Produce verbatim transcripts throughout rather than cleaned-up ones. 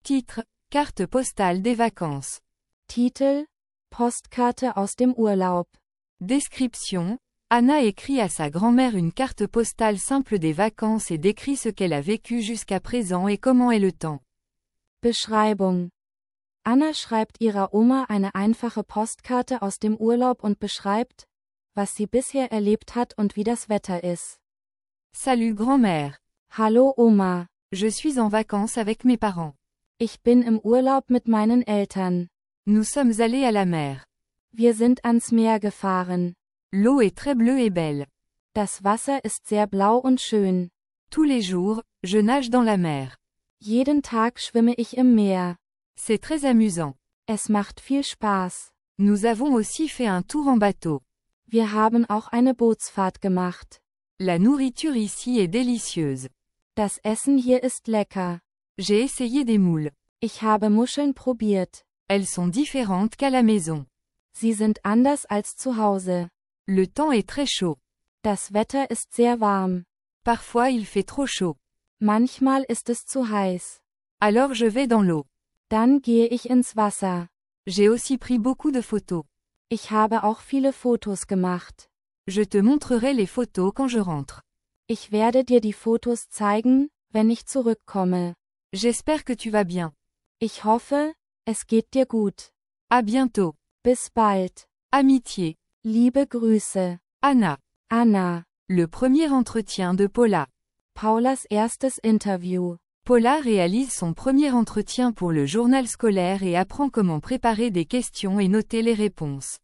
Titre, carte postale des vacances. Titel, Postkarte aus dem Urlaub. Description, Anna écrit à sa grand-mère une carte postale simple des vacances et décrit ce qu'elle a vécu jusqu'à présent et comment est le temps. Beschreibung. Anna schreibt ihrer Oma eine einfache Postkarte aus dem Urlaub und beschreibt, was sie bisher erlebt hat und wie das Wetter ist. Salut grand-mère. Hallo Oma. Je suis en vacances avec mes parents. Ich bin im Urlaub mit meinen Eltern. Nous sommes allés à la mer. Wir sind ans Meer gefahren. L'eau est très bleue et belle. Das Wasser ist sehr blau und schön. Tous les jours, je nage dans la mer. Jeden Tag schwimme ich im Meer. C'est très amusant. Es macht viel Spaß. Nous avons aussi fait un tour en bateau. Wir haben auch eine Bootsfahrt gemacht. La nourriture ici est délicieuse. Das Essen hier ist lecker. J'ai essayé des moules. Ich habe Muscheln probiert. Elles sont différentes qu'à la maison. Sie sind anders als zu Hause. Le temps est très chaud. Das Wetter ist sehr warm. Parfois il fait trop chaud. Manchmal ist es zu heiß. Alors je vais dans l'eau. Dann gehe ich ins Wasser. J'ai aussi pris beaucoup de photos. Ich habe auch viele Fotos gemacht. Je te montrerai les photos quand je rentre. Ich werde dir die Fotos zeigen, wenn ich zurückkomme. J'espère que tu vas bien. Ich hoffe, es geht dir gut. À bientôt. Bis bald. Amitié. Liebe Grüße. Anna. Anna. Le premier entretien de Paula. Paulas erstes Interview. Paula réalise son premier entretien pour le journal scolaire et apprend comment préparer des questions et noter les réponses.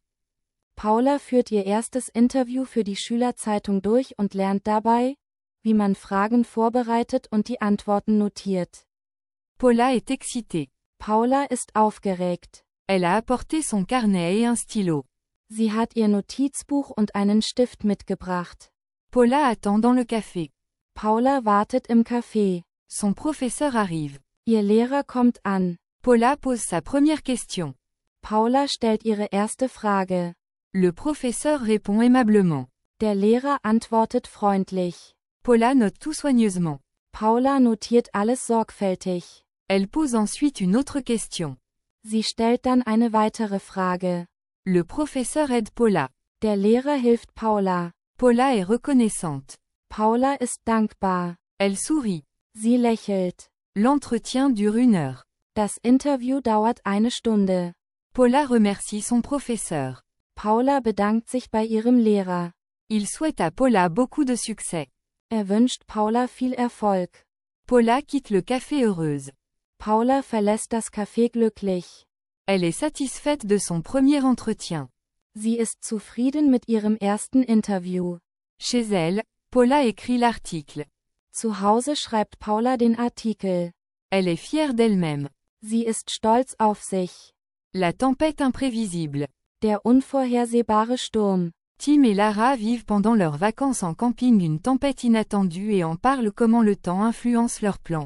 Paula führt ihr erstes Interview für die Schülerzeitung durch und lernt dabei, wie man Fragen vorbereitet und die Antworten notiert. Paula est excitée. Paula ist aufgeregt. Elle a apporté son carnet et un stylo. Sie hat ihr Notizbuch und einen Stift mitgebracht. Paula attend dans le café. Paula wartet im Café. Son professeur arrive. Ihr Lehrer kommt an. Paula pose sa première question. Paula stellt ihre erste Frage. Le professeur répond aimablement. Der Lehrer antwortet freundlich. Paula note tout soigneusement. Paula notiert alles sorgfältig. Elle pose ensuite une autre question. Sie stellt dann eine weitere Frage. Le professeur aide Paula. Der Lehrer hilft Paula. Paula est reconnaissante. Paula ist dankbar. Elle sourit. Sie lächelt. L'entretien dure une heure. Das Interview dauert eine Stunde. Paula remercie son professeur. Paula bedankt sich bei ihrem Lehrer. Il souhaite à Paula beaucoup de succès. Er wünscht Paula viel Erfolg. Paula quitte le café heureuse. Paula verlässt das Café glücklich. Elle est satisfaite de son premier entretien. Sie ist zufrieden mit ihrem ersten Interview. Chez elle, Paula écrit l'article. Zu Hause schreibt Paula den Artikel. Elle est fière d'elle-même. Sie ist stolz auf sich. La tempête imprévisible. Der unvorhersehbare Sturm. Tim et Lara vivent pendant leurs vacances en camping une tempête inattendue et en parlent comment le temps influence leurs plans.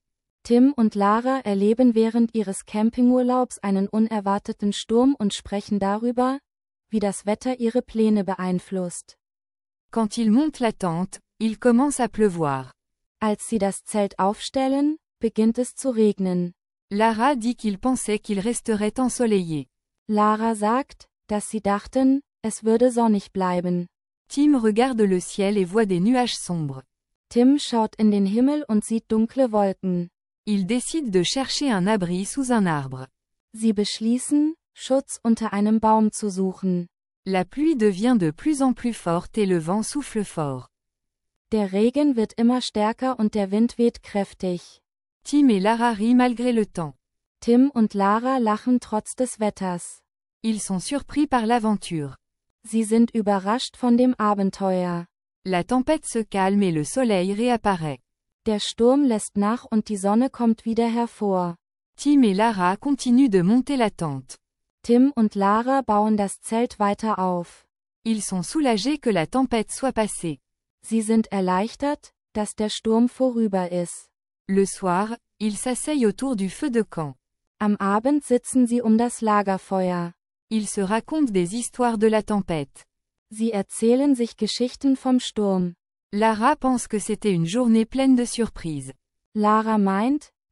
Tim und Lara erleben während ihres Campingurlaubs einen unerwarteten Sturm und sprechen darüber, wie das Wetter ihre Pläne beeinflusst. Quand ils montent la tente, il commence à pleuvoir. Als sie das Zelt aufstellen, beginnt es zu regnen. Lara dit qu'ils pensaient qu'il resterait ensoleillé. Lara sagt, dass sie dachten, es würde sonnig bleiben. Tim regarde le ciel et voit des nuages sombres. Tim schaut in den Himmel und sieht dunkle Wolken. Il décide de chercher un abri sous un arbre. Sie beschließen, Schutz unter einem Baum zu suchen. La pluie devient de plus en plus forte et le vent souffle fort. Der Regen wird immer stärker und der Wind weht kräftig. Tim et Lara rient malgré le temps. Tim und Lara lachen trotz des Wetters. Ils sont surpris par l'aventure. Sie sind überrascht von dem Abenteuer. La tempête se calme et le soleil réapparaît. Der Sturm lässt nach und die Sonne kommt wieder hervor. Tim et Lara continuent de monter la tente. Tim und Lara bauen das Zelt weiter auf. Ils sont soulagés que la tempête soit passée. Sie sind erleichtert, dass der Sturm vorüber ist. Le soir, ils s'asseyent autour du feu de camp. Am Abend sitzen sie um das Lagerfeuer. Ils se racontent des histoires de la tempête. Sie erzählen sich Geschichten vom Sturm. Lara pense que c'était une journée pleine de surprises. Lara meint,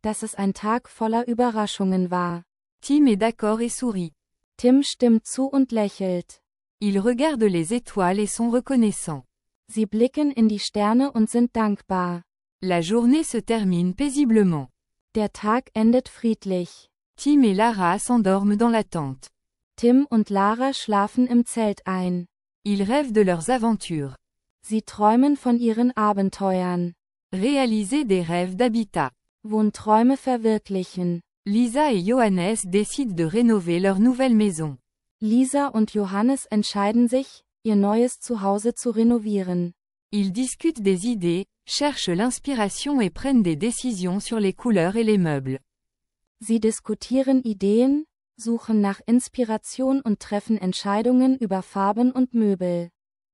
dass es ein Tag voller Überraschungen war. Tim est d'accord et sourit. Tim stimmt zu und lächelt. Ils regardent les étoiles et sont reconnaissants. Sie blicken in die Sterne und sind dankbar. La journée se termine paisiblement. Der Tag endet friedlich. Tim et Lara s'endorment dans la tente. Tim und Lara schlafen im Zelt ein. Ils rêvent de leurs aventures. Sie träumen von ihren Abenteuern. Réaliser des rêves d'habitat. Wohnträume verwirklichen. Lisa et Johannes décident de rénover leur nouvelle maison. Lisa und Johannes entscheiden sich, ihr neues Zuhause zu renovieren. Ils discutent des idées, cherchent l'inspiration et prennent des décisions sur les couleurs et les meubles. Sie diskutieren Ideen, suchen nach Inspiration und treffen Entscheidungen über Farben und Möbel.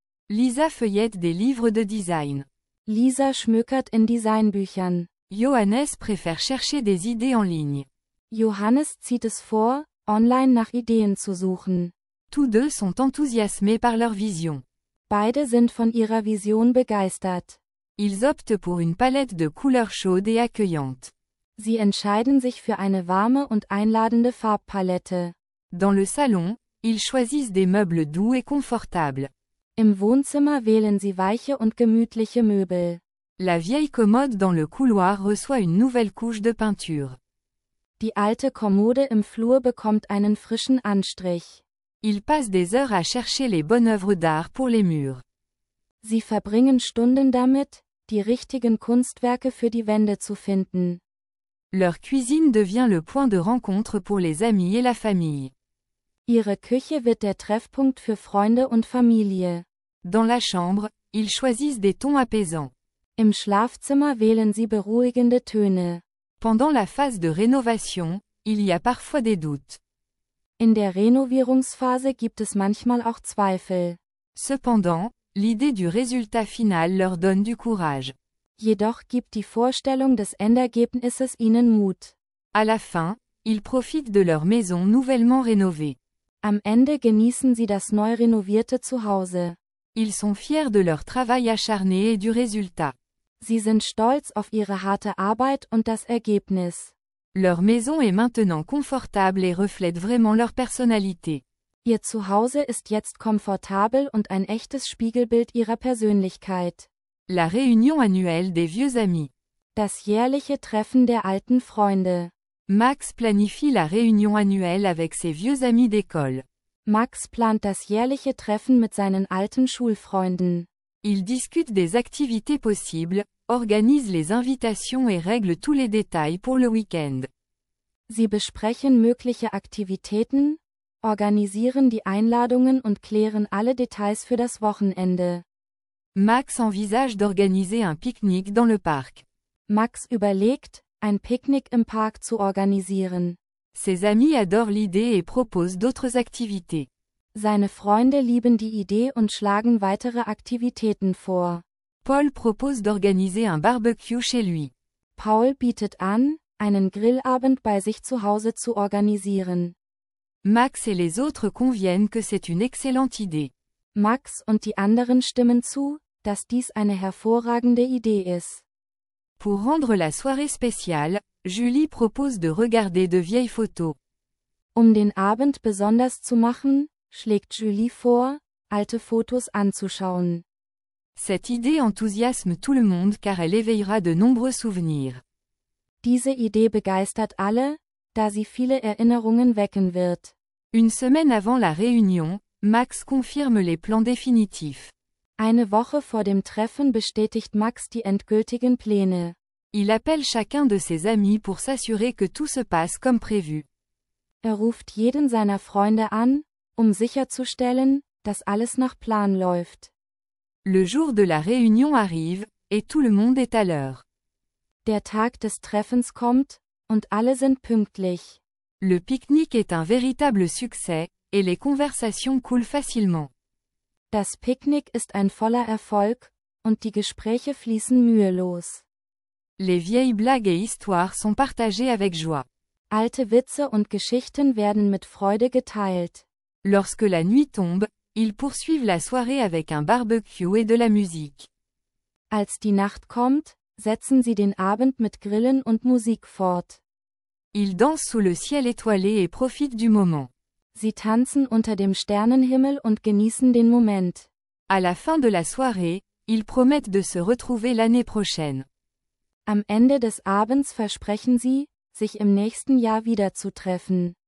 Lisa feuillette des livres de design. Lisa schmökert in Designbüchern. Johannes préfère chercher des idées en ligne. Johannes zieht es vor, online nach Ideen zu suchen. Tous deux sont enthousiasmés par leur vision. Beide sind von ihrer Vision begeistert. Ils optent pour une palette de couleurs chaudes et accueillantes. Sie entscheiden sich für eine warme und einladende Farbpalette. Dans le salon, ils choisissent des meubles doux et confortables. Im Wohnzimmer wählen sie weiche und gemütliche Möbel. La vieille commode dans le couloir reçoit une nouvelle couche de peinture. Die alte Kommode im Flur bekommt einen frischen Anstrich. Ils passent des heures à chercher les bonnes œuvres d'art pour les murs. Sie verbringen Stunden damit, die richtigen Kunstwerke für die Wände zu finden. Leur cuisine devient le point de rencontre pour les amis et la famille. Ihre Küche wird der Treffpunkt für Freunde und Familie. Dans la chambre, ils choisissent des tons apaisants. Im Schlafzimmer wählen sie beruhigende Töne. Pendant la phase de rénovation, il y a parfois des doutes. In der Renovierungsphase gibt es manchmal auch Zweifel. Cependant, l'idée du résultat final leur donne du courage. Jedoch gibt die Vorstellung des Endergebnisses ihnen Mut. À la fin, ils profitent de leur maison nouvellement rénovée. Am Ende genießen sie das neu renovierte Zuhause. Ils sont fiers de leur travail acharné et du résultat. Sie sind stolz auf ihre harte Arbeit und das Ergebnis. Leur maison est maintenant confortable et reflète vraiment leur personnalité. Ihr Zuhause ist jetzt komfortabel und ein echtes Spiegelbild ihrer Persönlichkeit. La réunion annuelle des vieux amis. Das jährliche Treffen der alten Freunde. Max planifie la réunion annuelle avec ses vieux amis d'école. Max plant das jährliche Treffen mit seinen alten Schulfreunden. Il discute des activités possibles, organise les invitations et règle tous les détails pour le week-end. Sie besprechen mögliche Aktivitäten, organisieren die Einladungen und klären alle Details für das Wochenende. Max envisage d'organiser un pique-nique dans le parc. Max überlegt, ein Picknick im Park zu organisieren. Ses amis adorent l'idée et proposent d'autres activités. Seine Freunde lieben die Idee und schlagen weitere Aktivitäten vor. Paul propose d'organiser un barbecue chez lui. Paul bietet an, einen Grillabend bei sich zu Hause zu organisieren. Max et les autres conviennent que c'est une excellente idée. Max und die anderen stimmen zu, dass dies eine hervorragende Idee ist. Pour rendre la soirée spéciale, Julie propose de regarder de vieilles photos. Um den Abend besonders zu machen, schlägt Julie vor, alte Fotos anzuschauen. Cette idée enthousiasme tout le monde car elle éveillera de nombreux souvenirs. Diese Idee begeistert alle, da sie viele Erinnerungen wecken wird. Une semaine avant la réunion, Max confirme les plans définitifs. Eine Woche vor dem Treffen bestätigt Max die endgültigen Pläne. Il appelle chacun de ses amis pour s'assurer que tout se passe comme prévu. Er ruft jeden seiner Freunde an, um sicherzustellen, dass alles nach Plan läuft. Le jour de la réunion arrive, et tout le monde est à l'heure. Der Tag des Treffens kommt, und alle sind pünktlich. Le pique-nique est un véritable succès, et les conversations coulent facilement. Das Picknick ist ein voller Erfolg, und die Gespräche fließen mühelos. Les vieilles blagues et histoires sont partagées avec joie. Alte Witze und Geschichten werden mit Freude geteilt. Lorsque la nuit tombe, ils poursuivent la soirée avec un barbecue et de la musique. Als die Nacht kommt, setzen sie den Abend mit Grillen und Musik fort. Ils dansent sous le ciel étoilé et profitent du moment. Sie tanzen unter dem Sternenhimmel und genießen den Moment. À la fin de la soirée, ils promettent de se retrouver l'année prochaine. Am Ende des Abends versprechen sie, sich im nächsten Jahr wiederzutreffen.